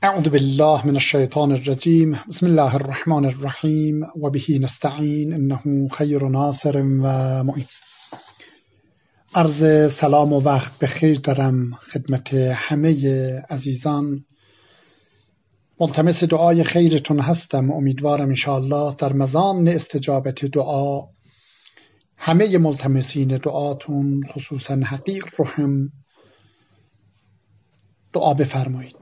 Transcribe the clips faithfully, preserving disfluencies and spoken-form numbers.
اعوذ بالله من الشیطان الرجیم. بسم الله الرحمن الرحیم و به نستعین انه خیر ناصر و معین. عرض سلام و وقت بخیر دارم خدمت همه عزیزان. ملتمس دعای خیرتون هستم. امیدوارم انشاءالله در مضامن استجابت دعا همه ملتمسین دعاتون خصوصا حقیر رو هم دعا بفرمایید.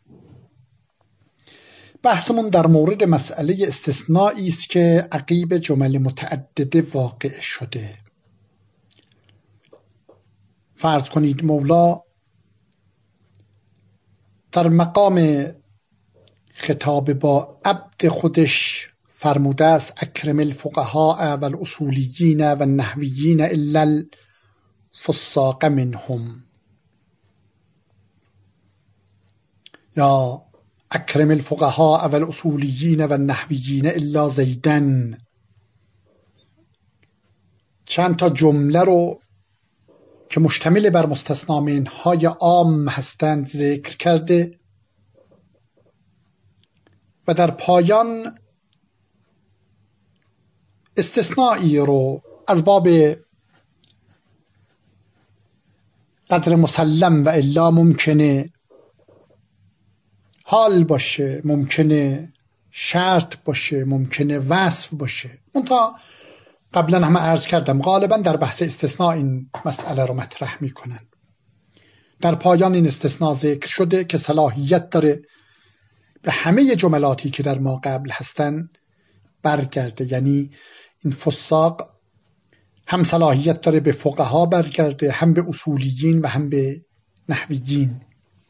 بحثمون در مورد مسئله استثنایی است که عقیب جمل متعدده واقع شده. فرض کنید مولا در مقام خطاب با عبد خودش فرموده است اکرم الفقهاء و الاصولیین و النحویین الا الفساق منهم، یا اکرم الفقهاء و الاصولیین و النحویین الا زیدن. چند تا جمله رو که مشتمل بر مستثنا منهای عام هستند ذکر کرده و در پایان استثنایی رو از باب قدر مسلم و الا ممکنه حال باشه، ممکنه شرط باشه، ممکنه وصف باشه. منتها قبلا هم عرض کردم غالبا در بحث استثناء این مسئله رو مطرح میکنن. در پایان این استثناء ذکر شده که صلاحیت داره به همه جملاتی که در ما قبل هستن برگرده، یعنی این فساق هم صلاحیت داره به فقها برگرده، هم به اصولیین و هم به نحویین.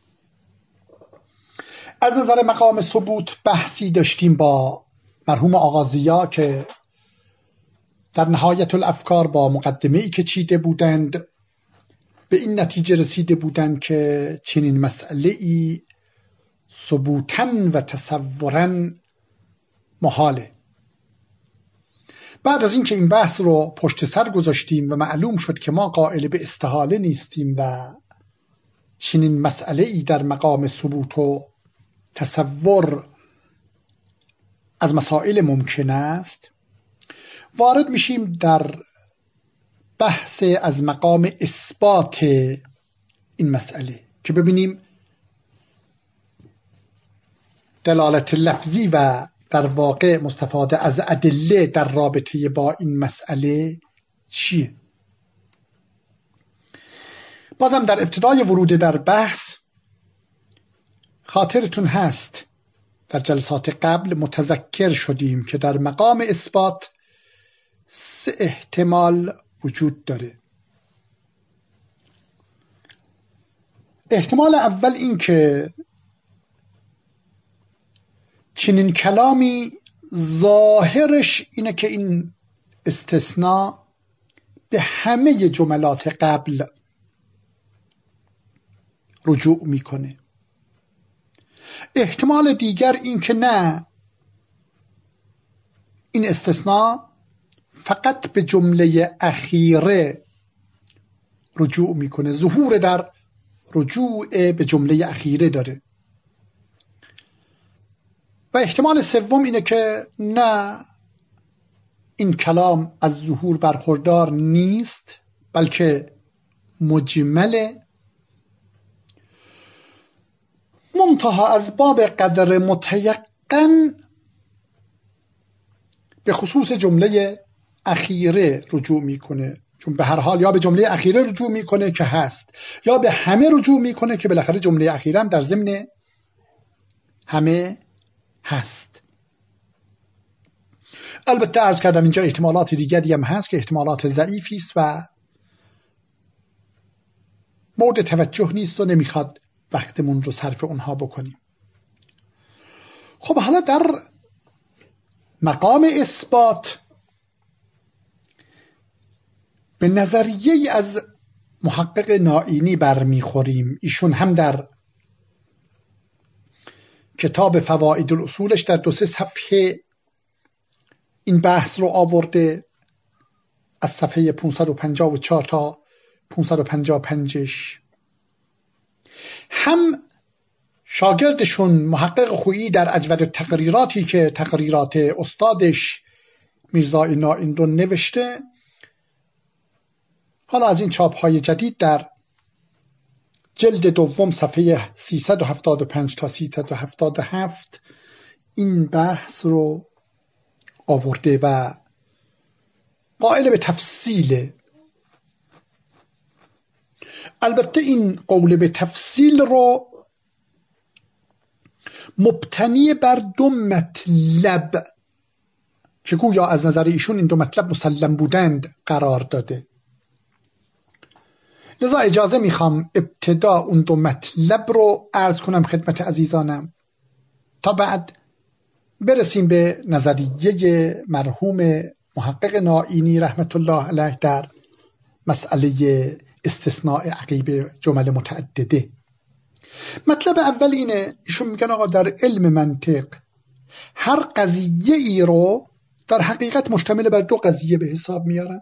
از نظر مقام ثبوت بحثی داشتیم با مرحوم آغازیا که در نهایت الافکار با مقدمه ای که چیده بودند به این نتیجه رسیده بودند که چنین مسئله ای ثبوتاً و تصوراً محاله. بعد از اینکه این بحث رو پشت سر گذاشتیم و معلوم شد که ما قائل به استحاله نیستیم و چنین مسئله ای در مقام ثبوت و تصور از مسائل ممکن است، وارد میشیم در بحث از مقام اثبات این مسئله که ببینیم دلالت لفظی و در واقع مستفاده از ادله در رابطه با این مسئله چیه. بازم در ابتدای ورود در بحث خاطرتون هست در جلسات قبل متذکر شدیم که در مقام اثبات سه احتمال وجود داره. احتمال اول این که چنین کلامی ظاهرش اینه که این استثناء به همه جملات قبل رجوع میکنه. احتمال دیگر این که نه، این استثناء فقط به جمله اخیره رجوع میکنه، ظهور در رجوع به جمله اخیره داره. و احتمال سوم اینه که نه، این کلام از ظهور برخوردار نیست بلکه مجمله، منتها از باب قدر متیقن به خصوص جمله اخیره رجوع میکنه، چون به هر حال یا به جمله اخیره رجوع میکنه که هست یا به همه رجوع میکنه که بالاخره جمله اخیره هم در ضمن همه هست. البته عرض کردم اینجا احتمالات دیگری هم هست که احتمالات ضعیفی است و مورد توجه نیست و نمیخواد وقتمون رو صرف اونها بکنیم. خب حالا در مقام اثبات به نظریه از محقق نائینی برمیخوریم. ایشون هم در کتاب فواید الاصولش در دو سه صفحه این بحث رو آورده، از صفحه پانصد و پنجاه و چهار تا پانصد و پنجاه و پنج. هم شاگردشون محقق خویی در اجود تقریراتی که تقریرات استادش میرزا نائین رو نوشته، حالا از این چاپ‌های جدید در جلد دوم صفحه سیصد و هفتاد و پنج تا سیصد و هفتاد و هفت این بحث رو آورده و قائل به تفصیل. البته این قول به تفصیل رو مبتنی بر دو مطلب که گویا از نظر ایشون این دو مطلب مسلم بودند قرار داده. لذا اجازه میخوام ابتدا اون دو مطلب رو عرض کنم خدمت عزیزانم تا بعد برسیم به نظریه مرحوم محقق نائینی رحمت الله علیه در مسئله استثناء عقیب جمل متعدده. مطلب اول اینه، ایشون میگن آقا در علم منطق هر قضیه ای رو در حقیقت مشتمل بر دو قضیه به حساب میارن.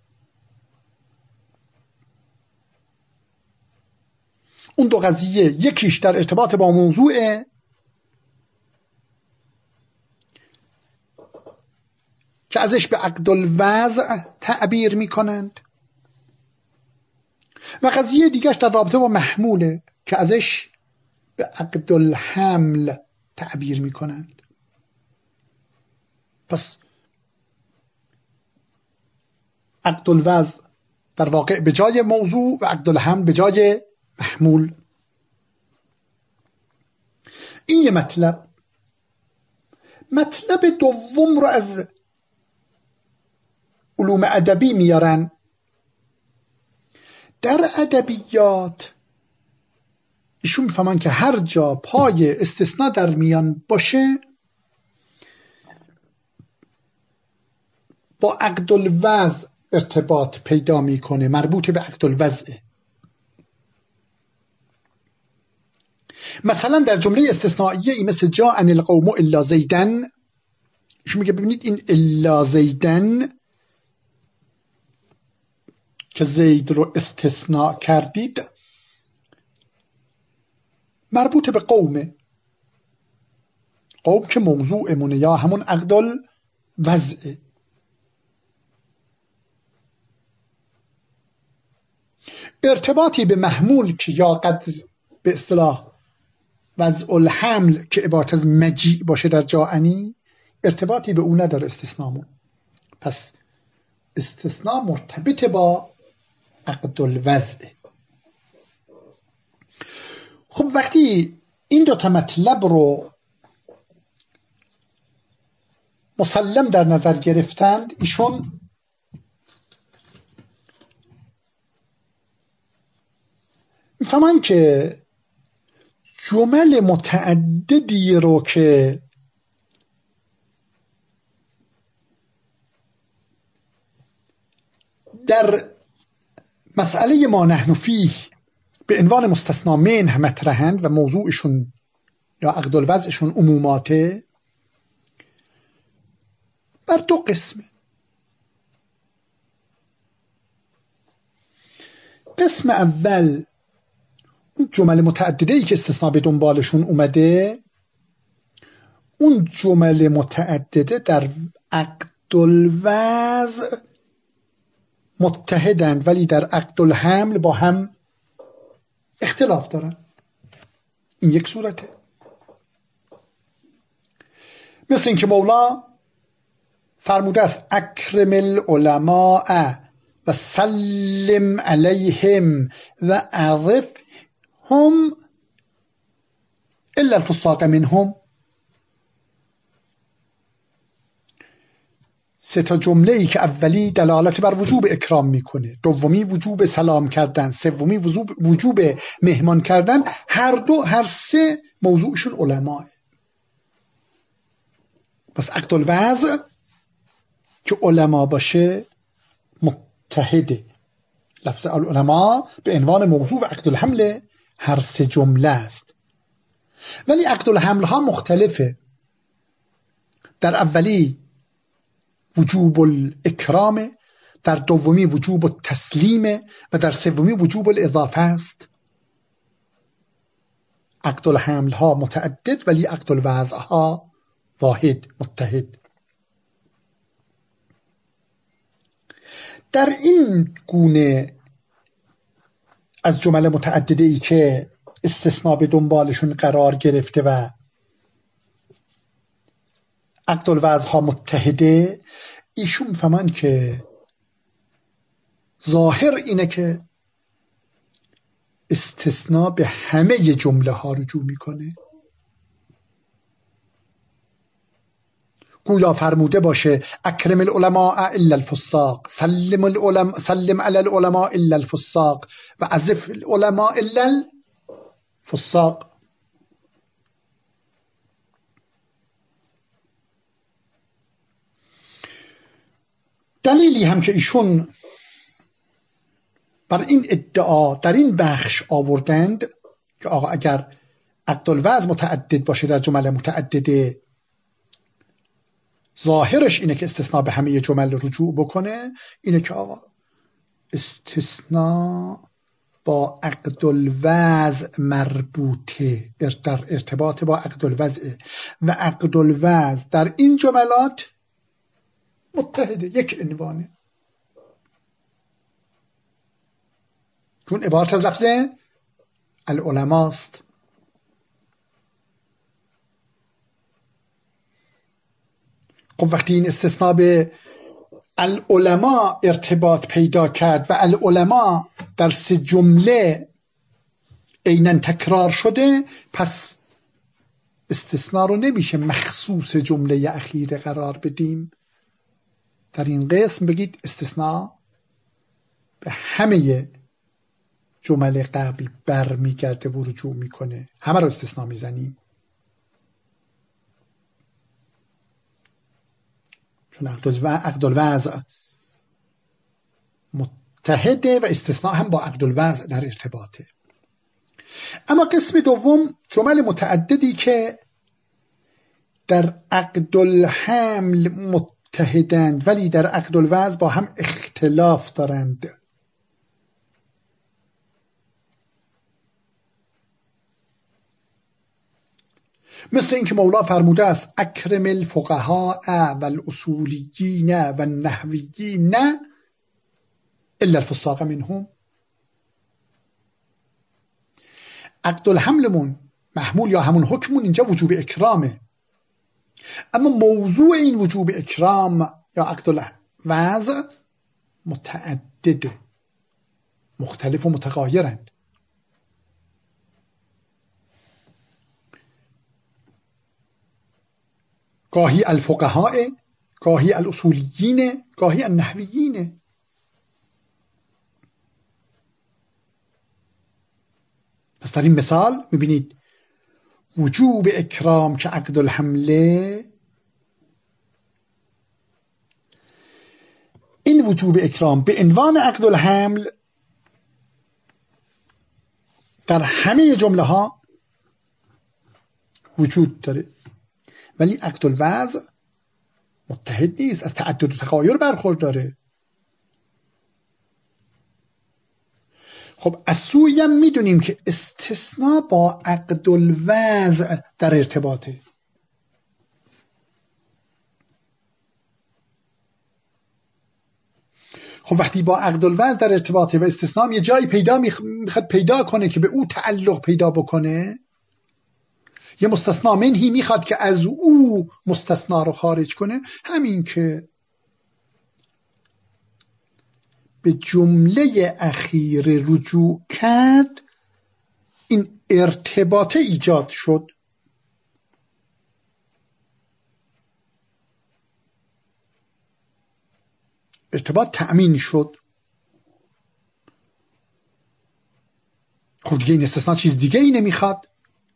اون دو قضیه یکیش در ارتباط با موضوع که ازش به عقد الوضع تعبیر میکنند و قضیه دیگرش در رابطه با محموله که ازش به عقد الحمل تعبیر میکنند. پس عقد الوضع در واقع به جای موضوع و عقد الحمل به جای محمول. این یه مطلب. مطلب دوم رو از علوم ادبی میارن. در ادبیات ایشون میفهمن که هر جا پای استثناء در میان باشه با عقد الوضع ارتباط پیدا میکنه، مربوط به عقد الوضع. مثلا در جمله استثنائیه ای مثل جاءنی القوم الا زیدن، ایشون میگه ببینید این الا زیدن که زید رو استثناء کردید مربوط به قومه. قوم که موضوع مونه یا همون عقد الوضع. ارتباطی به محمول که یا قد به اصطلاح وضع الحمل که عبارت از مجیع باشه در جاءنی، ارتباطی به اون نداره استثنامون. پس استثناء مرتبط با عقد الوضع. خب وقتی این دو تا مطلب رو مسلم در نظر گرفتند، ایشون میفهمن که جمل متعددی رو که در مسئله ما نحن فیه به عنوان مستثنا منه مطرحند و موضوعشون یا عقد الوضعشون عموماته، بر دو قسمه. قسم اول اون جمل متعدده‌ای که استثناء به دنبالشون اومده، اون جمل متعدده در عقد الوضع متحدند ولی در عقد الحمل با هم اختلاف دارن. این یک صورته. مثل اینکه مولا فرموده است اکرم العلماء و سلم علیهم و عرف هم الا الفساق منهم. سه تا جمله ای که اولی دلالت بر وجوب اکرام میکنه، دومی وجوب سلام کردن، سومی وجوب وجوب مهمان کردن، هر دو هر سه موضوعشون علماء. پس عقد الوضع که علما باشه متحده. لفظ العلماء به عنوان موضوع عقد الحمل هر سه جمله است. ولی عقد الحمل ها مختلفه. در اولی وجوب الاکرام، در دومی وجوب التسلیم و در سومی وجوب الاضافه است. عقد الحمل ها متعدد ولی عقد الوضع ها واحد متحد. در این گونه از جمل متعدده ای که استثناء به دنبالشون قرار گرفته و عقد الوضع ها متحده، ایشون میفهمن که ظاهر اینه که استثناء به همه جمله ها رجوع میکنه. گویا فرموده باشه اکرم العلماء الا الفساق، سلم العلماء سلم علی العلماء الا الفساق و عزف العلماء الا الفساق. دلیلی هم که ایشون بر این ادعا در این بخش آوردند که آقا اگر عقد الوضع متعدد باشه در جمله متعدده، ظاهرش اینه که استثناء به همه جمل رجوع بکنه، اینه که آقا استثناء با عقد الوضع مربوطه، در ارتباط با عقد الوضع و عقد الوضع در این جملات متحده، یک عنوانه. چون عبارت از لفظ العلماء است. خب وقتی این استثناء به العلماء ارتباط پیدا کرد و العلماء در سه جمله عیناً تکرار شده، پس استثناء رو نمیشه مخصوص جمله اخیره قرار بدیم. در این قسم بگید استثناء به همه جمله قبل بر میگرده و رجوع میکنه، همه رو استثناء میزنیم. چون عقد الوضع متحده و استثناء هم با عقد الوضع در ارتباطه. اما قسم دوم جمل متعددی که در عقد الحمل متحدند ولی در عقد الوضع با هم اختلاف دارند. مثل اینکه مولا فرموده است اکرم الفقهاء و الاصولیین و النحویین الا الفساق منهم. عقد الحملمون محمول یا همون حکمون اینجا وجوب اکرامه، اما موضوع این وجوب اکرام یا عقد الوضع متعدد، مختلف و متغایرند. گاهی الفقهاء، گاهی الاصولیین، گاهی النحویین. پس در این مثال میبینید وجوب اکرام که عقد الحمله، این وجوب اکرام به عنوان عقد الحمل در همه جمله ها وجود داره، ولی عقد الوضع متحد نیست، از تعدد و تغایر برخورداره. خب از سوی هم میدونیم که استثناء با عقد الوضع در ارتباطه. خب وقتی با عقد الوضع در ارتباطه و استثناء یه جایی پیدا میخواد پیدا کنه که به او تعلق پیدا بکنه، یه مستثنا منهی میخواد که از او مستثنا رو خارج کنه، همین که به جمله اخیر رجوع کرد این ارتباط ایجاد شد. ارتباط تأمین شد. خب دیگه این استثنا چیز دیگه ای نمیخواد.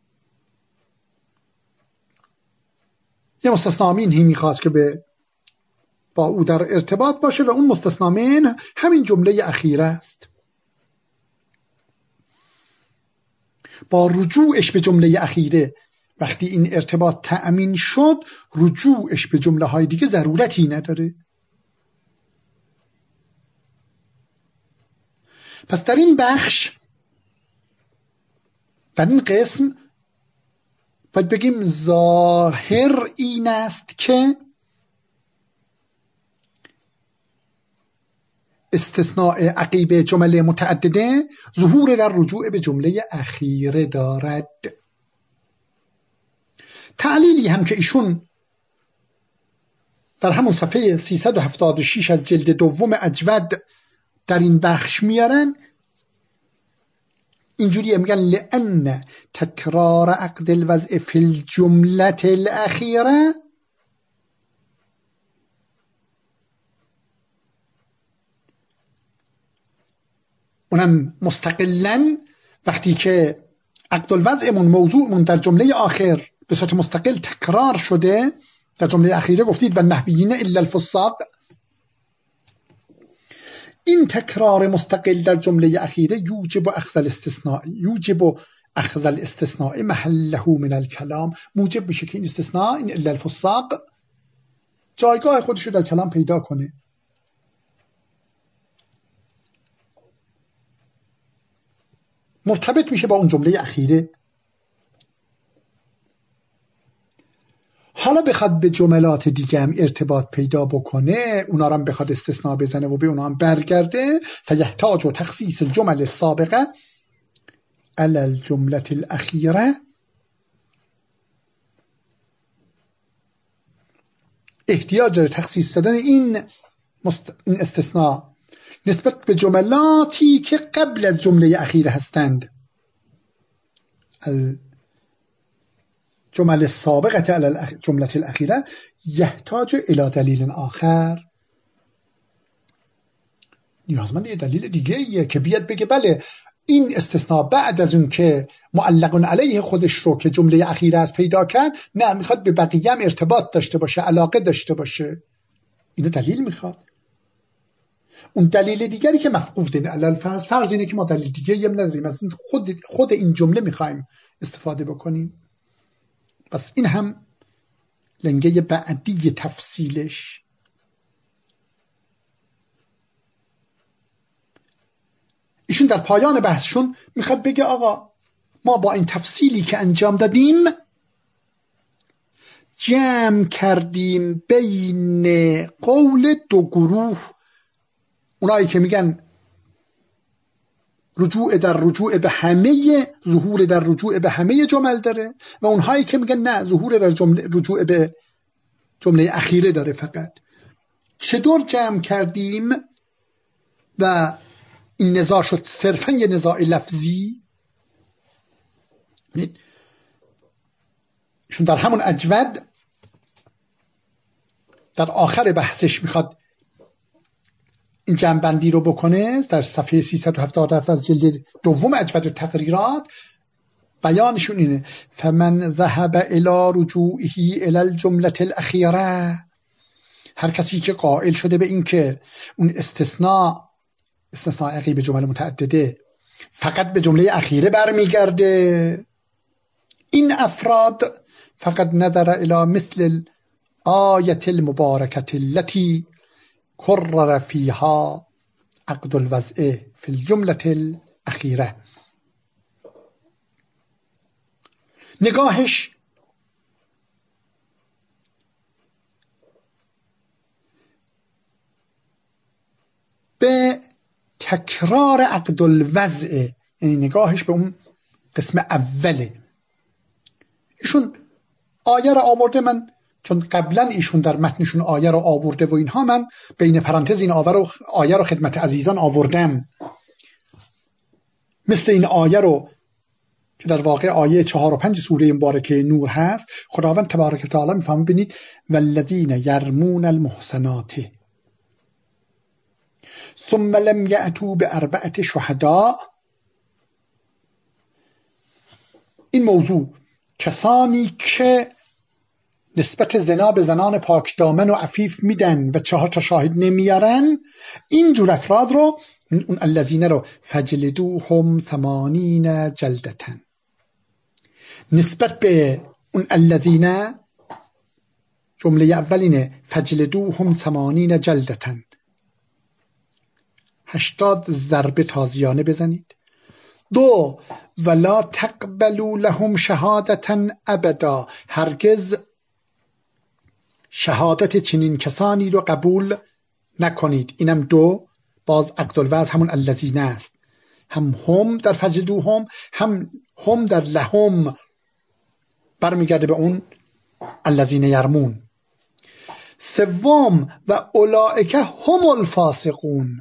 یه مستثنا منهی میخواد که به با او در ارتباط باشه و اون مستثنا من همین جمله اخیره است. با رجوعش به جمله اخیره وقتی این ارتباط تأمین شد، رجوعش به جمله های دیگه ضرورتی نداره. پس در این بخش، در این قسم باید بگیم ظاهر این است که استثناء عقیب جمله متعدده ظهور در رجوع به جمله اخیره دارد. تعلیلی هم که ایشون در همون صفحه سیصد و هفتاد و شش از جلد دوم اجود در این بخش میارن، اینجوری میگن لأن تکرار عقد الوضع فی الجمله الاخیره اونم مستقلاً وقتی که عقد الوضعمون موضوعمون در جمله آخر به صورت مستقل تکرار شده، در جمله اخیره گفتید و نحویین الا الفساق، این تکرار مستقل در جمله اخیره یوجب اخذ الاستثناء یوجب اخذ الاستثناء محله من الکلام، موجب میشه که این استثناء، این الا الفساق، جایگاه خودش رو در کلام پیدا کنه. مرتبط میشه با اون جمله اخیره. حالا بخواد به جملات دیگه هم ارتباط پیدا بکنه، اونا رو هم بخواد استثناء بزنه و به اونا هم برگرده، فیحتاج و تخصیص الجمل السابقه علی الجمله الاخیره، احتیاج داره تخصیص دادن این مست... این استثناء نسبت به جملاتی که قبل از جمله اخیره هستند. الجمل السابقه علی الجمله الاخیره یحتاج الی دلیل آخر، نیازمند یه دلیل دیگه ایه که بیاد بگه بله این استثناء بعد از اون که معلق علیه خودش رو که جمله اخیره از پیدا کرد، نه میخواد به بقیه هم ارتباط داشته باشه، علاقه داشته باشه، اینو دلیل میخواد. اون دلیل دیگری که مفقوده، علل فرض فرض اینه که ما دلیل دیگه هم نداریم، از خود خود این جمله میخوایم استفاده بکنیم. پس این هم لنگه بعدی تفصیلش. ایشون در پایان بحثشون میخواد بگه آقا ما با این تفصیلی که انجام دادیم جمع کردیم بین قول دو گروه، اونایی که میگن رجوع در رجوع به همه، ظهور در رجوع به همه جمل داره، و اونهایی که میگن نه ظهور در جمله رجوع به جمله اخیره داره فقط. چطور جمع کردیم و این نزاع شد صرفا یه نزاع لفظی؟ چون در همون اجود در آخر بحثش میخواد این جمع‌بندی رو بکنه، در صفحه سیصد و هفتاد و هفت از جلد دوم اجود التقریرات بیانشون اینه فمن ذهب الی رجوعه الی الجمله الاخیره، هر کسی که قائل شده به این که اون استثناء استثناء عقیب جمله متعدده فقط به جمله اخیره برمیگرده، این افراد فقط نظر الی مثل الآیة المبارکة التي کرر فیها عقد الوضع فی الجمله الاخیره، نگاهش به تکرار عقد الوضع، یعنی نگاهش به اون قسم اوله. ایشون آیه را آورده، من چون قبلا ایشون در متنشون آیه رو آورده و اینها، من بین پرانتز این آیه رو آیه رو خدمت عزیزان آوردم، مثل این آیه رو که در واقع آیه چهار و پنج سوره مبارکه نور هست. خداوند تبارک و تعالی میفهمه، ببینید والذین یرمون المحصنات ثم لم یأتوا باربعة شهداء، این موضوع کسانی که نسبت زنا به زنان پاک دامن و عفیف میدن و چهار تا شاهد نمیارن، این جور افراد رو، اون الذین رو فجلدوهم ثمانین جلدتن، نسبت به اون الذین جمله اولینه فجلدوهم ثمانین جلدتن، هشتاد ضربه تازیانه بزنید. دو ولا تقبلوا لهم شهادتا ابدا، هرگز شهادت چنین کسانی رو قبول نکنید. اینم دو، باز عقدالوضع همون الذین است، هم هم در فجدوهم، هم هم در لهم برمیگرده به اون الذین یرمون. سوم و اولئک هم الفاسقون،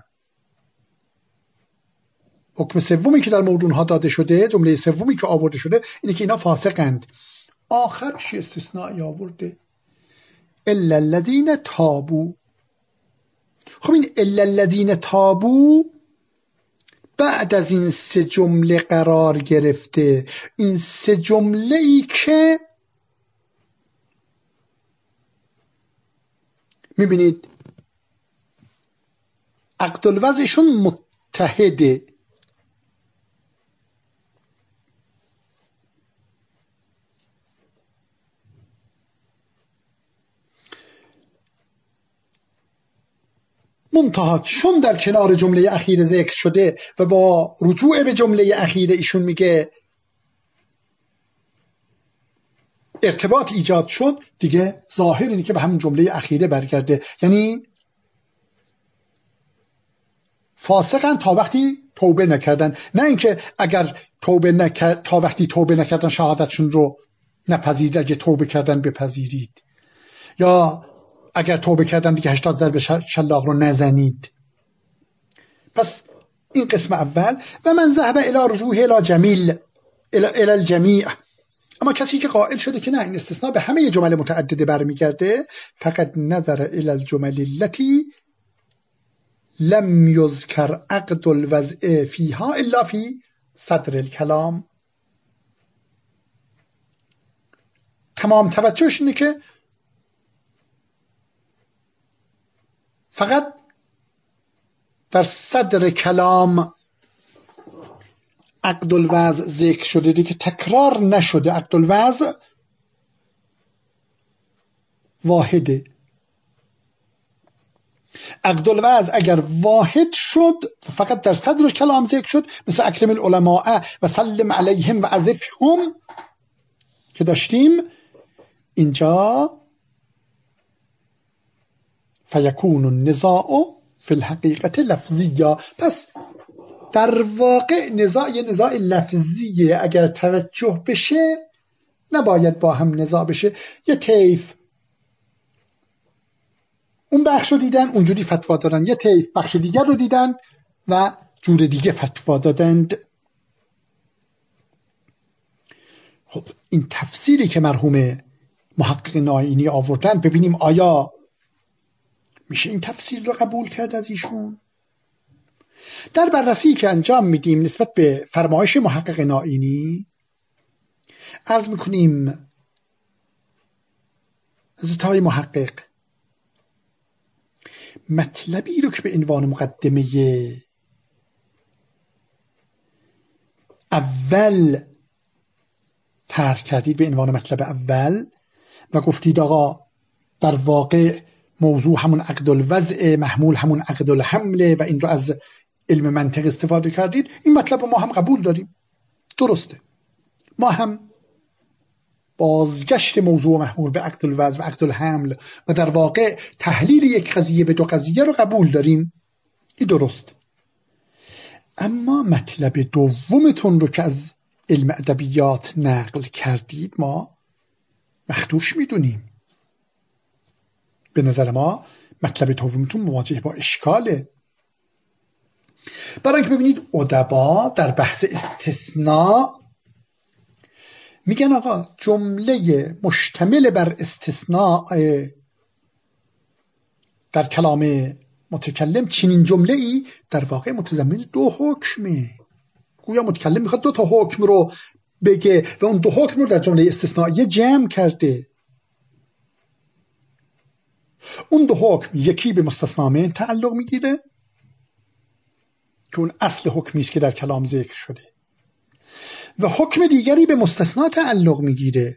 حکم سومی که در موضوع ها داده شده، جمله سومی که آورده شده اینه که اینا فاسقند. آخرش استثناء آورده الا الذین تابوا. خب این الا الذین تابوا بعد از این سه جمله قرار گرفته. این سه جمله ای که میبینید عقدالوضعشون متحده، منتها چون در کنار جمله اخیر ذکر شده و با رجوع به جمله اخیر ایشون میگه ارتباط ایجاد شد، دیگه ظاهر اینه که به همون جمله اخیره برگرده. یعنی فاسقن تا وقتی توبه نکردن، نه اینکه اگر توبه نکرد تا وقتی توبه نکردن شهادتشون رو نپذیرید، اگه توبه کردن بپذیرید، یا اگر توبه کردن دیگه هشتاد ضرب شلاق رو نزنید. پس این قسم اول. و من ذهب الی رجوع الی جمیل الی الجمیع، اما کسی که قائل شده که نه این استثناء به همه جمل متعدده برمیگرده، فقط نظر الی الجمل التي لم یذکر عقد الوضع فیها الا فی صدر الکلام. تمام توجهش اینه که فقط در صدر کلام عقدالوضع ذکر شده، دیگه تکرار نشده. عقدالوضع واحده. عقدالوضع اگر واحد شد فقط در صدر کلام ذکر شد، مثل اکرم العلماء و سلم علیهم و عزفهم که داشتیم اینجا، فیکون النزاع فی الحقیقت لفظیه. پس در واقع نزاع یه نزاع لفظیه. اگر توجه بشه نباید با هم نزاع بشه. یه طیف اون بخش رو دیدن اونجوری فتوا دادن، یه طیف بخش دیگر رو دیدن و جور دیگه فتوا دادند. خب این تفسیری که مرحوم محقق نائینی آوردن، ببینیم آیا میشه این تفسیر رو قبول کرد از ایشون؟ در بررسی که انجام میدیم نسبت به فرمایش محقق نائینی عرض میکنیم حضرت های محقق مطلبی رو که به عنوان مقدمه اول طرح کردید، به عنوان مطلب اول، و گفتید آقا در واقع موضوع همون عقدالوضع، محمول همون عقدالحمله و این رو از علم منطق استفاده کردید، این مطلب رو ما هم قبول داریم، درسته. ما هم بازگشت موضوع محمول به عقدالوضع و عقدالحمل و در واقع تحلیل یک قضیه به دو قضیه رو قبول داریم، این درست. اما مطلب دومتون رو که از علم ادبیات نقل کردید ما مخدوش میدونیم. به نظر ما مطلب دومتون مواجه با اشکاله. برای اینکه ببینید ادبا در بحث استثناء میگن آقا جمله مشتمل بر استثناء در کلام متکلم، چنین جمله ای در واقع متضمن دو حکمه. گویا متکلم میخواد دو تا حکم رو بگه و اون دو حکم رو در جمله استثنائیه جمع کرده. اون دو حکم یکی به مستثنا من تعلق میگیره که اون اصل حکمی است که در کلام ذکر شده، و حکم دیگری به مستثنا تعلق میگیره.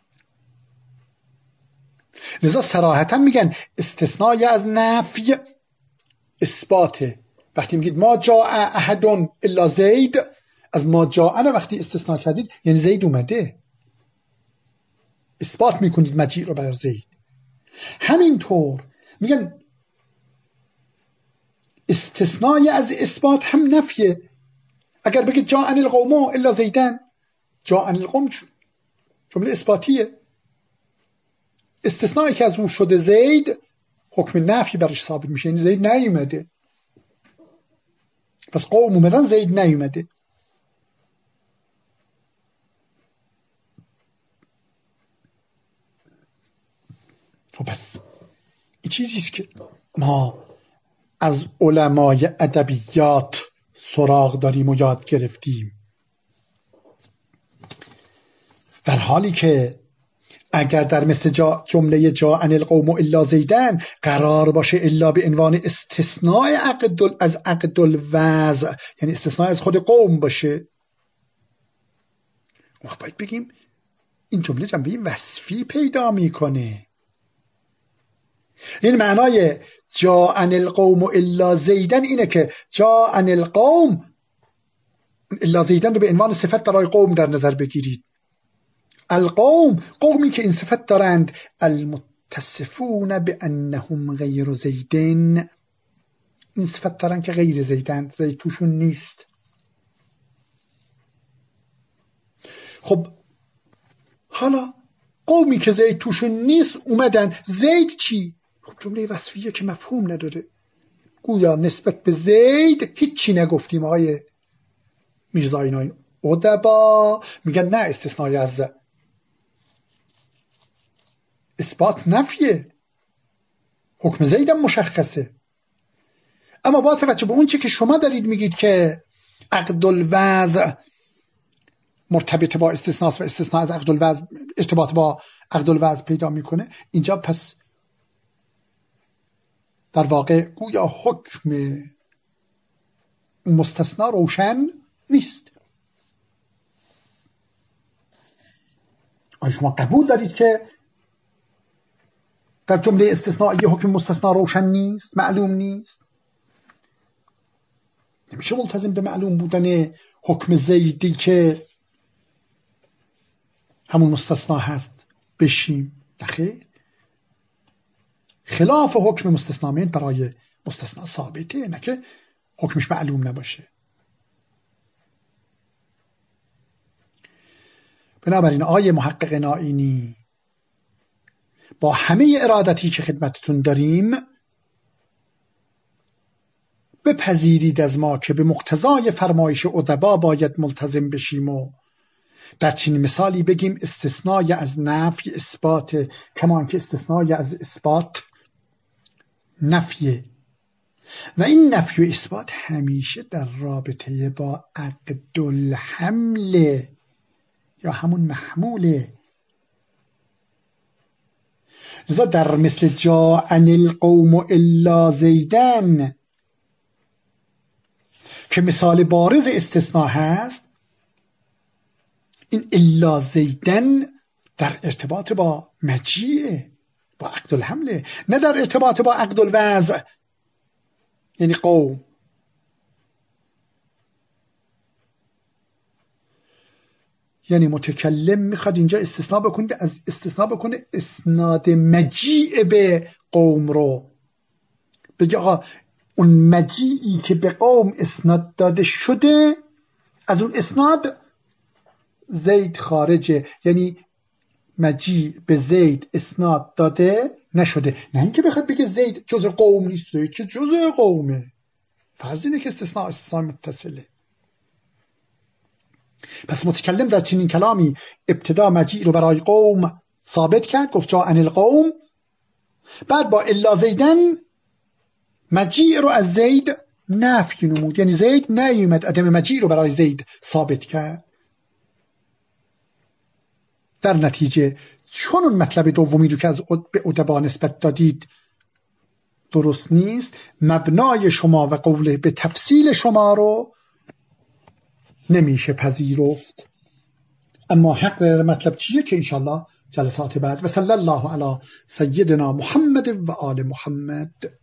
لذا صراحتا میگن استثناء از نفی اثباته. وقتی میگید ما جاء احد الا زید، از ما جاء وقتی استثناء کردید یعنی زید اومده، اثبات میکنید مجیء رو بر زید. همینطور میگن استثنای از اثبات هم نفیه. اگر بگید جاء القوم الا زیدن، جاء القوم جمله اثباتیه، استثنایی که از اون شده زید حکم نفی برش ثابت میشه، یعنی زید نیومده، پس قوم اومدن زید نیومده. خب پس این چیزیست که ما از علمای ادبیات سراغ داریم و یاد گرفتیم، در حالی که اگر در مثل جا جمله جاء القوم الا زیدن قرار باشه الا به عنوان استثناء عقد از عقد الوضع، یعنی استثناء از خود قوم باشه، وقت باید بگیم این جمله جنبه وصفی پیدا میکنه. این معنای جاء القوم الا زیدن اینه که جاء القوم الا زیدن رو به عنوان صفت برای قوم در نظر بگیرید. القوم قومی که این صفت دارند، المتصفون بانهم غیر زیدن، این صفت دارند که غیر زیدند، زید توشون نیست. خب حالا قومی که زید توشون نیست اومدن، زید چی؟ خب جمله وصفیه که مفهوم نداره، گویا نسبت به زید هیچی نگفتیم. آقای میرزایی ناین ادبا میگن نه، استثنای از اثبات نفیه، حکم زیدم مشخصه. اما با توجه به اون چه که شما دارید میگید که عقد الوضع مرتبط با استثناء و استثناء از عقد الوضع ارتباط با عقد الوضع پیدا میکنه، اینجا پس در واقع گویا حکم مستثنا روشن نیست. آیا شما قبول دارید که در جمله استثنائیه حکم مستثنا روشن نیست، معلوم نیست؟ نمیشه ملتزم به معلوم بودن حکم زیدی که همون مستثنا هست بشیم. نخیر، خلاف حکم مستثنا میان برای مستثنا ثابته، نه که حکمش معلوم نباشه. بنابراین آیه محقق نائینی با همه ارادتی که خدمتتون داریم بپذیرید از ما که به مقتضای فرمایش ادبا باید ملتزم بشیم و در چنین مثالی بگیم استثنای از نفی اثبات، کما که استثنای از اثبات نفیه، و این نفی و اثبات همیشه در رابطه با عقد الحمل یا همون محموله. لذا در مثل جاء القوم الا زیدن که مثال بارز استثناء هست، این الا زیدن در ارتباط با مجیء، با عقد الحمل، نه در ارتباط با عقد الوضع یعنی قوم. یعنی متکلم میخواد اینجا استثناء بکنه، از استثناء بکنه اسناد مجیء به قوم رو، بگه آقا اون مجیئی که به قوم اسناد داده شده از اون اسناد زید خارجه، یعنی مجیء به زید اسناد داده نشده. نه اینکه بخواد بگه زید جزء قوم نیست، زید که جزء قومه. فرض اینه که استثناء استثناء متصله. پس متکلم در چنین کلامی ابتدا مجیء رو برای قوم ثابت کرد، گفت جاء القوم، بعد با الا زیدن مجیء رو از زید نفی نمود، یعنی زید نیومد، عدم مجیء رو برای زید ثابت کرد. در نتیجه چون اون مطلب دومی رو که از به ادبا نسبت دادید درست نیست، مبنای شما و قول به تفصیل شما رو نمیشه پذیرفت. اما حق مطلب چیه که انشالله جلسات بعد. و صلی الله علی سیدنا محمد و آل محمد.